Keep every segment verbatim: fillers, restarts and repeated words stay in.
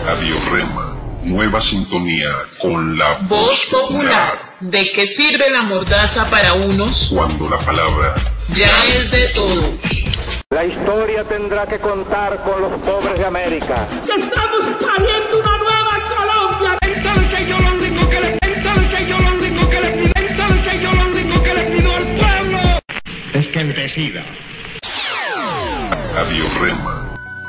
Radio Rema, nueva sintonía con la voz popular. ¿De qué sirve la mordaza para unos cuando la palabra ya es de todos? La historia tendrá que contar con los pobres de América. Estamos pariendo una nueva Colombia. Entonces que yo lo único que le, entonces que yo lo único que le pido, entonces que yo lo único que le pido al pueblo es que decida. Radio Rema.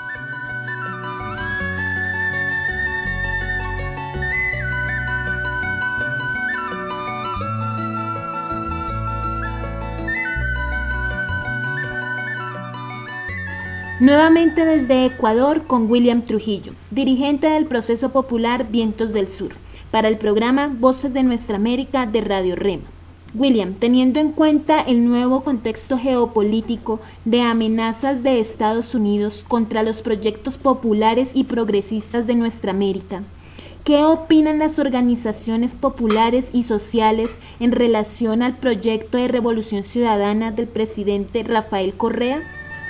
Nuevamente desde Ecuador con William Trujillo, dirigente del Proceso Popular Vientos del Sur, para el programa Voces de Nuestra América de Radio Rema. William, teniendo en cuenta el nuevo contexto geopolítico de amenazas de Estados Unidos contra los proyectos populares y progresistas de nuestra América, ¿qué opinan las organizaciones populares y sociales en relación al proyecto de revolución ciudadana del presidente Rafael Correa?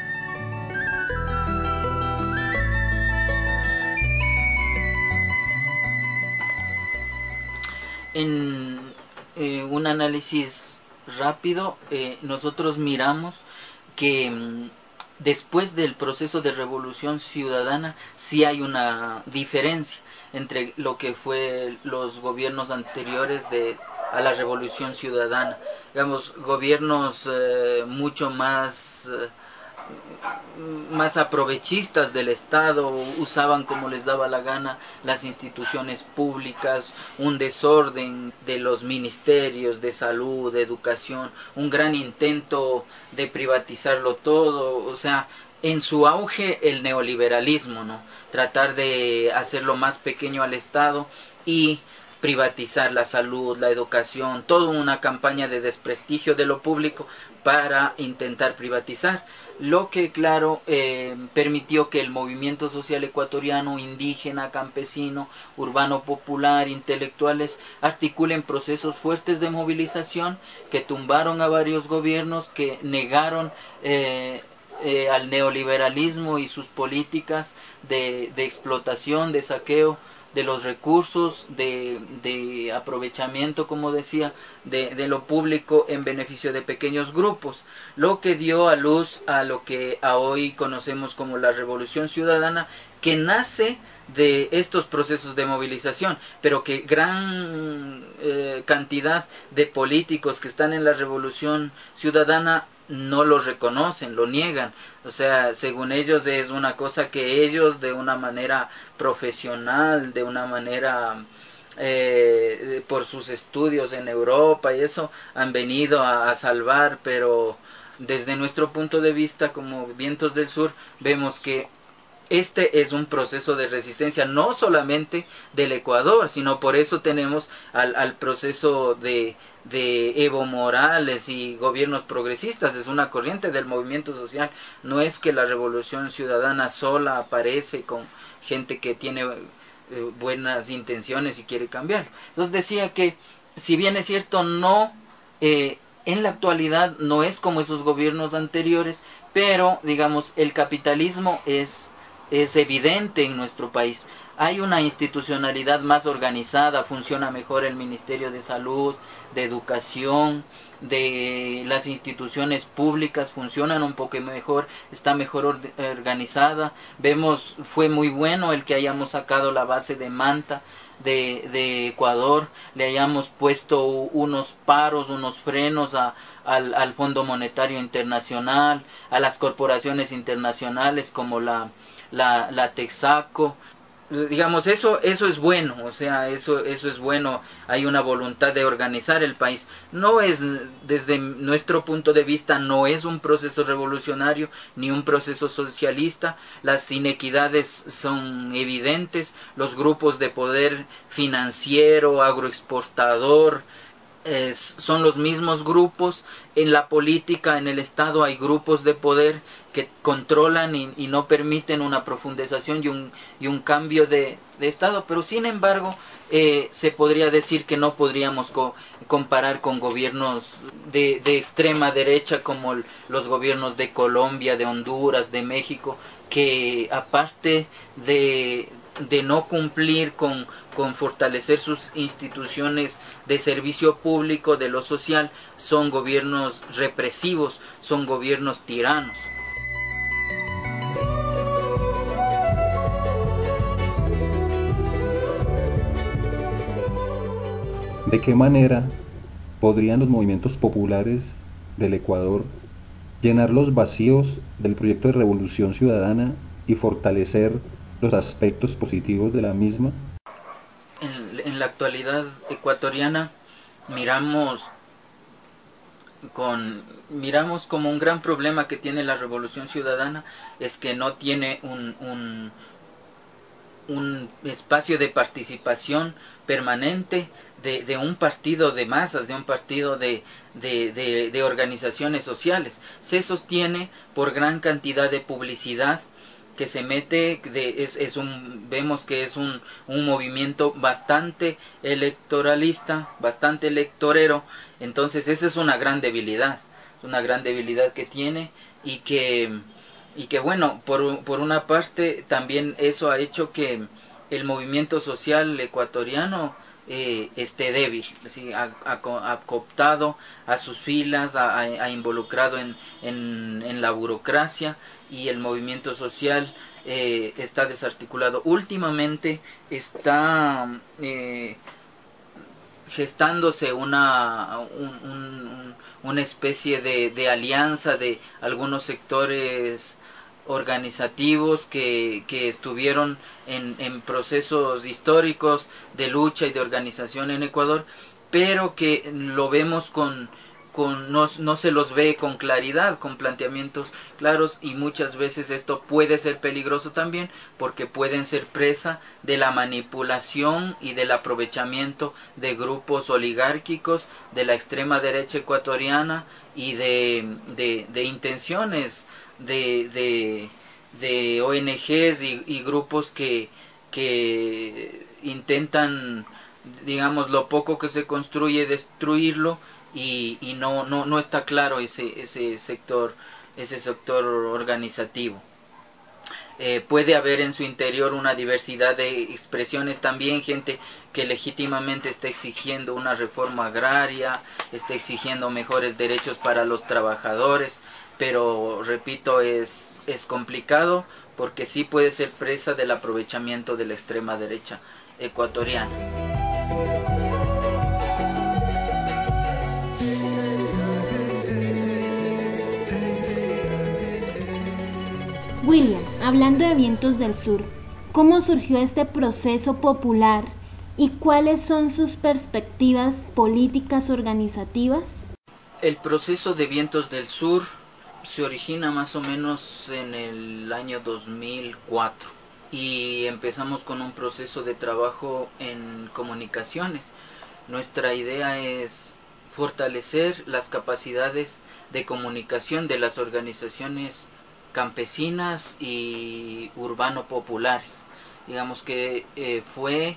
En eh, un análisis rápido, eh, nosotros miramos que mm, después del proceso de revolución ciudadana sí hay una diferencia entre lo que fue los gobiernos anteriores de a la revolución ciudadana. Digamos, gobiernos eh, mucho más eh, más aprovechistas del Estado, usaban como les daba la gana las instituciones públicas, un desorden de los ministerios de salud, de educación, un gran intento de privatizarlo todo, o sea, en su auge el neoliberalismo, ¿no? Tratar de hacerlo más pequeño al Estado y privatizar la salud, la educación, toda una campaña de desprestigio de lo público para intentar privatizar, lo que claro eh, permitió que el movimiento social ecuatoriano, indígena, campesino, urbano popular, intelectuales, articulen procesos fuertes de movilización que tumbaron a varios gobiernos, que negaron eh, eh, al neoliberalismo y sus políticas de, de explotación, de saqueo de los recursos, de, de aprovechamiento, como decía, de, de lo público en beneficio de pequeños grupos, lo que dio a luz a lo que a hoy conocemos como la Revolución Ciudadana, que nace de estos procesos de movilización, pero que gran eh, cantidad de políticos que están en la Revolución Ciudadana no lo reconocen, lo niegan. O sea, según ellos es una cosa que ellos de una manera profesional, de una manera eh, por sus estudios en Europa y eso, han venido a, a salvar, pero desde nuestro punto de vista como Vientos del Sur vemos que este es un proceso de resistencia no solamente del Ecuador, sino por eso tenemos al, al proceso de, de Evo Morales y gobiernos progresistas. Es una corriente del movimiento social. No es que la revolución ciudadana sola aparece con gente que tiene eh, buenas intenciones y quiere cambiar. Entonces decía que, si bien es cierto, no eh, en la actualidad no es como esos gobiernos anteriores, pero digamos el capitalismo es es evidente en nuestro país. Hay una institucionalidad más organizada, funciona mejor el Ministerio de Salud, de Educación, de las instituciones públicas funcionan un poco mejor, está mejor organizada. Vemos, fue muy bueno el que hayamos sacado la base de Manta de, de Ecuador, le hayamos puesto unos paros, unos frenos a Al, al Fondo Monetario Internacional, a las corporaciones internacionales como la la, la Texaco, digamos, eso eso es bueno, o sea, eso eso es bueno, hay una voluntad de organizar el país. No es, desde nuestro punto de vista, no es un proceso revolucionario ni un proceso socialista. Las inequidades son evidentes, los grupos de poder financiero, agroexportador, Eh, son los mismos grupos. En la política, en el Estado, hay grupos de poder que controlan y, y no permiten una profundización y un, y un cambio de, de Estado, pero sin embargo eh, se podría decir que no podríamos co comparar con gobiernos de, de extrema derecha como el, los gobiernos de Colombia, de Honduras, de México, que aparte de de no cumplir con, con fortalecer sus instituciones de servicio público, de lo social, son gobiernos represivos, son gobiernos tiranos. ¿De qué manera podrían los movimientos populares del Ecuador llenar los vacíos del proyecto de revolución ciudadana y fortalecer los aspectos positivos de la misma? En, en la actualidad ecuatoriana miramos con miramos como un gran problema que tiene la revolución ciudadana es que no tiene un, un un espacio de participación permanente de, de un partido de masas, de un partido de, de, de, de organizaciones sociales. Se sostiene por gran cantidad de publicidad que se mete, de, es, es un, vemos que es un, un movimiento bastante electoralista, bastante electorero. Entonces esa es una gran debilidad, una gran debilidad que tiene y que... Y que bueno, por, por una parte también eso ha hecho que el movimiento social ecuatoriano eh, esté débil, ¿sí? ha, ha, ha cooptado a sus filas, ha, ha involucrado en, en, en la burocracia y el movimiento social eh, está desarticulado. Últimamente está eh, gestándose una, un, un, una especie de, de alianza de algunos sectores organizativos que, que estuvieron en, en procesos históricos de lucha y de organización en Ecuador, pero que lo vemos con, con no, no se los ve con claridad, con planteamientos claros, y muchas veces esto puede ser peligroso también porque pueden ser presa de la manipulación y del aprovechamiento de grupos oligárquicos de la extrema derecha ecuatoriana y de, de, de intenciones de, de, de O N Ges y, y grupos que, que intentan, digamos, lo poco que se construye destruirlo, y, y no, no, no está claro ese, ese sector, ese sector organizativo. Eh, puede haber en su interior una diversidad de expresiones también, gente que legítimamente está exigiendo una reforma agraria, está exigiendo mejores derechos para los trabajadores, pero repito, es, es complicado porque sí puede ser presa del aprovechamiento de la extrema derecha ecuatoriana. William, hablando de Vientos del Sur, ¿cómo surgió este proceso popular y cuáles son sus perspectivas políticas organizativas? El proceso de Vientos del Sur se origina más o menos en el año dos mil cuatro y empezamos con un proceso de trabajo en comunicaciones. Nuestra idea es fortalecer las capacidades de comunicación de las organizaciones campesinas y urbano populares. Digamos que eh, fue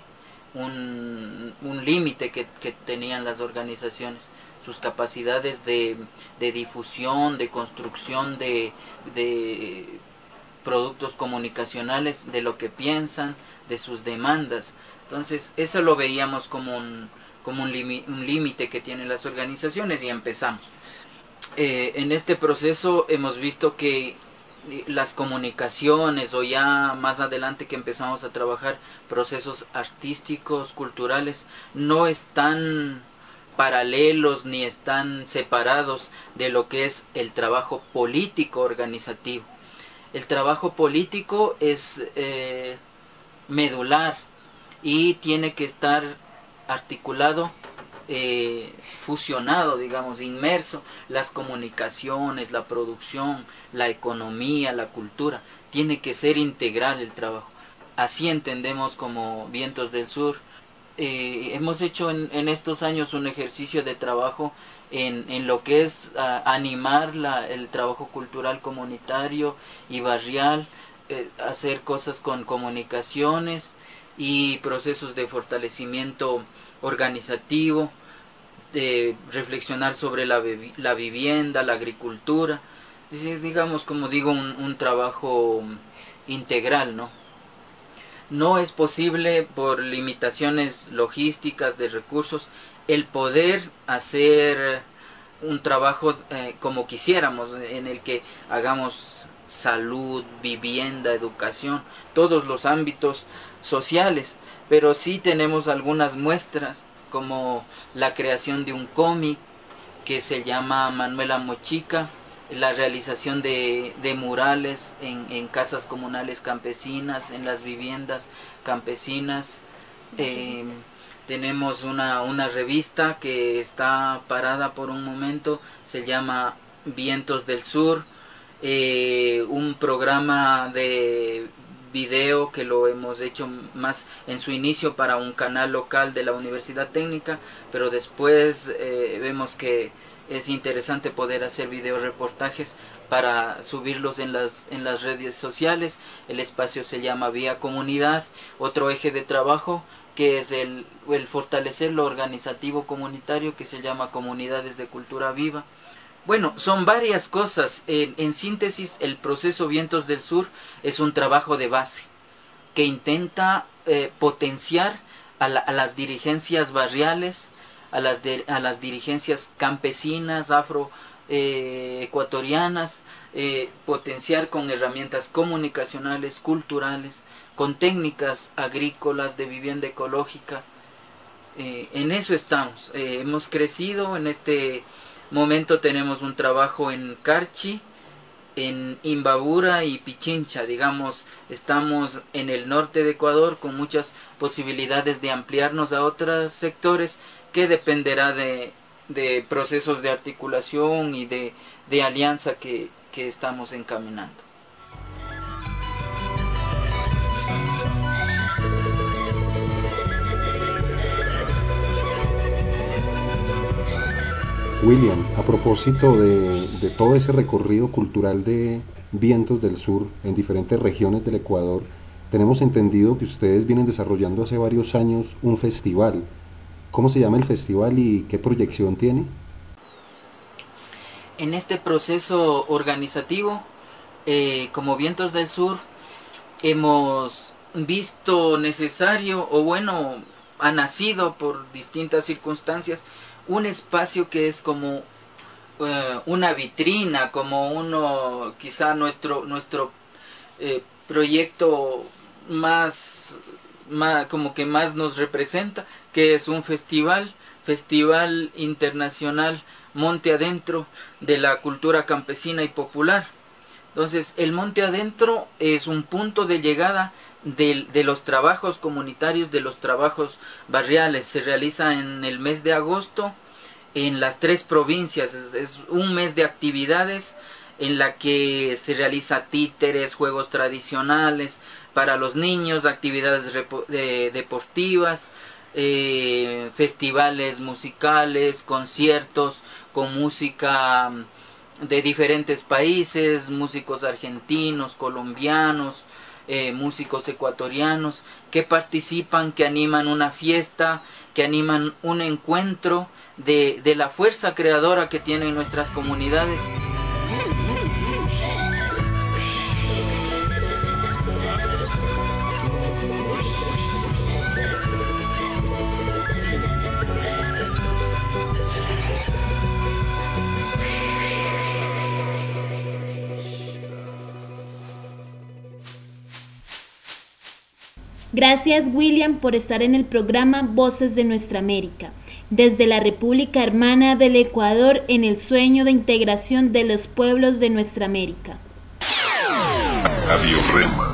un, un límite que, que tenían las organizaciones, sus capacidades de, de difusión, de construcción de, de productos comunicacionales, de lo que piensan, de sus demandas. Entonces eso lo veíamos como un, como un límite que tienen las organizaciones y empezamos. Eh, en este proceso hemos visto que las comunicaciones, o ya más adelante que empezamos a trabajar procesos artísticos, culturales, no están paralelos ni están separados de lo que es el trabajo político organizativo. El trabajo político es eh, medular y tiene que estar articulado, eh, fusionado, digamos, inmerso. Las comunicaciones, la producción, la economía, la cultura, tiene que ser integral el trabajo. Así entendemos como Vientos del Sur. Eh, hemos hecho en, en estos años un ejercicio de trabajo en, en lo que es uh, animar la, el trabajo cultural comunitario y barrial, eh, hacer cosas con comunicaciones y procesos de fortalecimiento organizativo, de reflexionar sobre la, la vivienda, la agricultura, es, digamos, como digo, un, un trabajo integral, ¿no? no es posible por limitaciones logísticas de recursos el poder hacer un trabajo eh, como quisiéramos, en el que hagamos salud, vivienda, educación, todos los ámbitos sociales, pero sí tenemos algunas muestras, como la creación de un cómic que se llama Manuela Mochica, la realización de, de murales en, en casas comunales campesinas, en las viviendas campesinas. Eh, tenemos una, una revista que está parada por un momento, se llama Vientos del Sur, eh, un programa de video que lo hemos hecho más en su inicio para un canal local de la Universidad Técnica, pero después eh, vemos que es interesante poder hacer video reportajes para subirlos en las en las redes sociales. El espacio se llama Vía Comunidad. Otro eje de trabajo que es el, el fortalecer lo organizativo comunitario, que se llama Comunidades de Cultura Viva. Bueno, son varias cosas. En, en síntesis, el proceso Vientos del Sur es un trabajo de base que intenta eh, potenciar a, la, a las dirigencias barriales, a las, de, a las dirigencias campesinas, afro eh, ecuatorianas, eh, potenciar con herramientas comunicacionales, culturales, con técnicas agrícolas de vivienda ecológica. Eh, en eso estamos. Eh, hemos crecido. En este momento tenemos un trabajo en Carchi, en Imbabura y Pichincha. Digamos, estamos en el norte de Ecuador con muchas posibilidades de ampliarnos a otros sectores, que dependerá de, de procesos de articulación y de, de alianza que, que estamos encaminando. William, a propósito de, de todo ese recorrido cultural de Vientos del Sur en diferentes regiones del Ecuador, tenemos entendido que ustedes vienen desarrollando hace varios años un festival. ¿Cómo se llama el festival y qué proyección tiene? En este proceso organizativo, eh, como Vientos del Sur, hemos visto necesario, o bueno, ha nacido por distintas circunstancias, un espacio que es como uh, una vitrina, como uno, quizá nuestro nuestro eh, proyecto más, más, como que más nos representa, que es un festival, Festival Internacional Monte Adentro de la Cultura Campesina y Popular. Entonces, el Monte Adentro es un punto de llegada de, de los trabajos comunitarios, de los trabajos barriales. Se realiza en el mes de agosto en las tres provincias. Es, es un mes de actividades en la que se realiza títeres, juegos tradicionales para los niños, actividades repo, de, deportivas, eh, festivales musicales, conciertos con música de diferentes países, músicos argentinos, colombianos, eh, músicos ecuatorianos, que participan, que animan una fiesta, que animan un encuentro de, de la fuerza creadora que tienen nuestras comunidades. Gracias, William, por estar en el programa Voces de Nuestra América, desde la República Hermana del Ecuador, en el sueño de integración de los pueblos de nuestra América. Radio Rema.